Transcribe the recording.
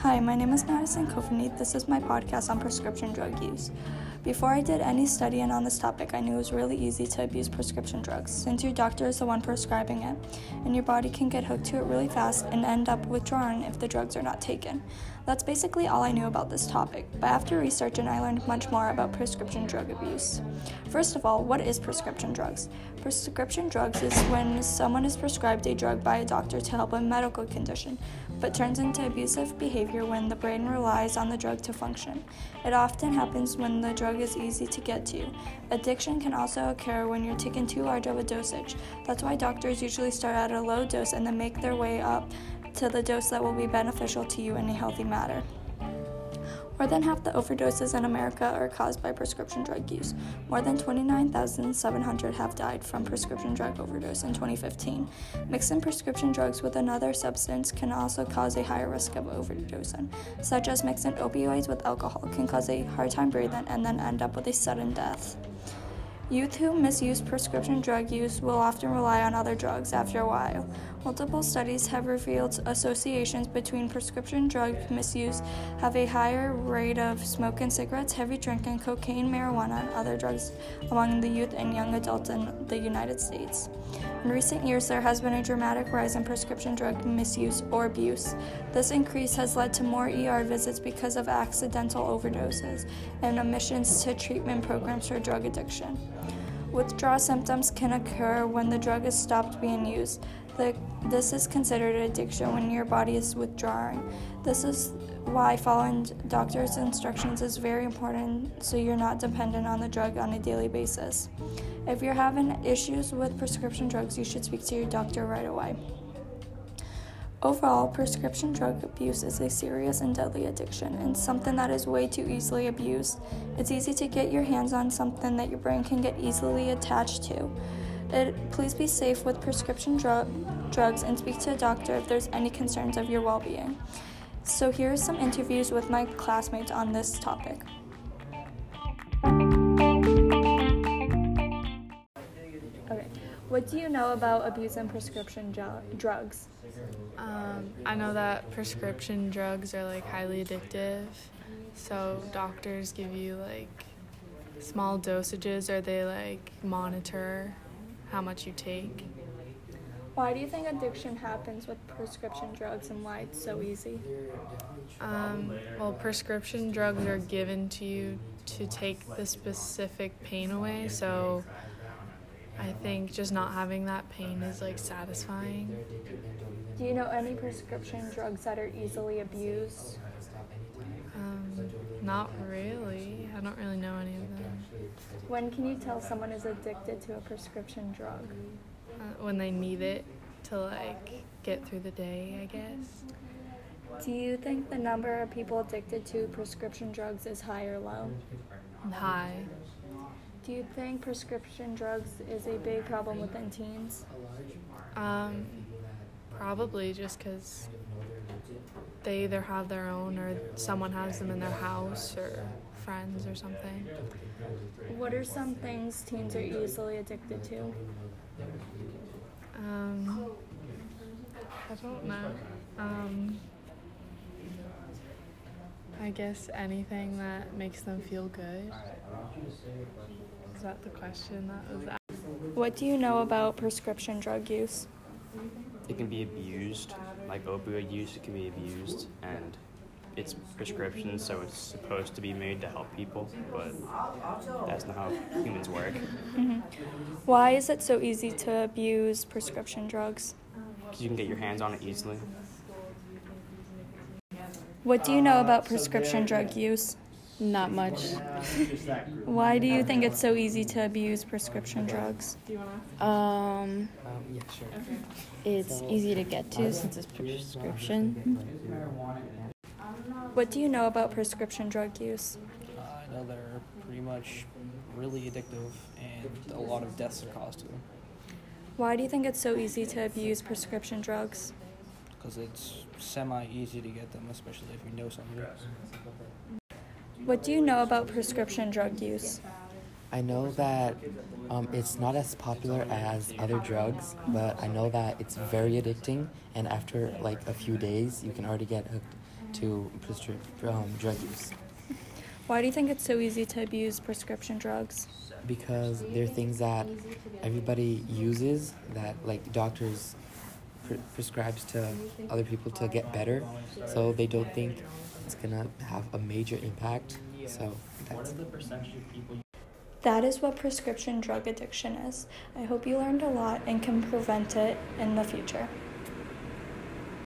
Hi, my name is Madison Kofany. This is my podcast on prescription drug use. Before I did any studying on this topic, I knew it was really easy to abuse prescription drugs, since your doctor is the one prescribing it, and your body can get hooked to it really fast and end up withdrawing if the drugs are not taken. That's basically all I knew about this topic, but after researching, I learned much more about prescription drug abuse. First of all, what is prescription drugs? Prescription drugs is when someone is prescribed a drug by a doctor to help a medical condition, but turns into abusive behavior when the brain relies on the drug to function. It often happens when the drug is easy to get to. Addiction can also occur when you're taking too large of a dosage. That's why doctors usually start at a low dose and then make their way up to the dose that will be beneficial to you in a healthy manner. More than half the overdoses in America are caused by prescription drug use. More than 29,700 have died from prescription drug overdose in 2015. Mixing prescription drugs with another substance can also cause a higher risk of overdosing, such as mixing opioids with alcohol can cause a hard time breathing and then end up with a sudden death. Youth who misuse prescription drug use will often rely on other drugs after a while. Multiple studies have revealed associations between prescription drug misuse have a higher rate of smoking cigarettes, heavy drinking, cocaine, marijuana, and other drugs among the youth and young adults in the United States. In recent years, there has been a dramatic rise in prescription drug misuse or abuse. This increase has led to more ER visits because of accidental overdoses and admissions to treatment programs for drug addiction. Withdrawal symptoms can occur when the drug is stopped being used. This is considered addiction when your body is withdrawing. This is why following doctor's instructions is very important so you're not dependent on the drug on a daily basis. If you're having issues with prescription drugs, you should speak to your doctor right away. Overall, prescription drug abuse is a serious and deadly addiction and something that is way too easily abused. It's easy to get your hands on something that your brain can get easily attached to. Please be safe with prescription drugs and speak to a doctor if there's any concerns of your well-being. So here are some interviews with my classmates on this topic. Okay, what do you know about abusing prescription drugs? I know that prescription drugs are highly addictive, so doctors give you small dosages or they monitor how much you take. Why do you think addiction happens with prescription drugs and why it's so easy? Well, prescription drugs are given to you to take the specific pain away, so I think just not having that pain is satisfying. Do you know any prescription drugs that are easily abused? Not really. I don't really know any of them. When can you tell someone is addicted to a prescription drug? When they need it to get through the day, I guess. Do you think the number of people addicted to prescription drugs is high or low? High. Do you think prescription drugs is a big problem within teens? Probably just because they either have their own or someone has them in their house or friends or something. What are some things teens are easily addicted to? I don't know. I guess anything that makes them feel good. Is that the question that was asked? What do you know about prescription drug use? It can be abused, like opioid use, it can be abused, and it's prescription, so it's supposed to be made to help people, but that's not how humans work. Mm-hmm. Why is it so easy to abuse prescription drugs? Because you can get your hands on it easily. What do you know about prescription drug use? Not much. Why do you think it's so easy to abuse prescription drugs? Yeah, sure. It's easy to get to since it's prescription. What do you know about prescription drug use? I know they're pretty much really addictive and a lot of deaths are caused to them. Why do you think it's so easy to abuse prescription drugs? Because it's semi-easy to get them, especially if you know somebody. What do you know about prescription drug use? I know that it's not as popular as other drugs, but I know that it's very addicting, and after a few days, you can already get hooked to drug use. Why do you think it's so easy to abuse prescription drugs? Because they're things that everybody uses, that like doctors prescribes to other people to get better, so they don't think it's gonna have a major impact. So that's That is what prescription drug addiction is. I hope you learned a lot and can prevent it in the future.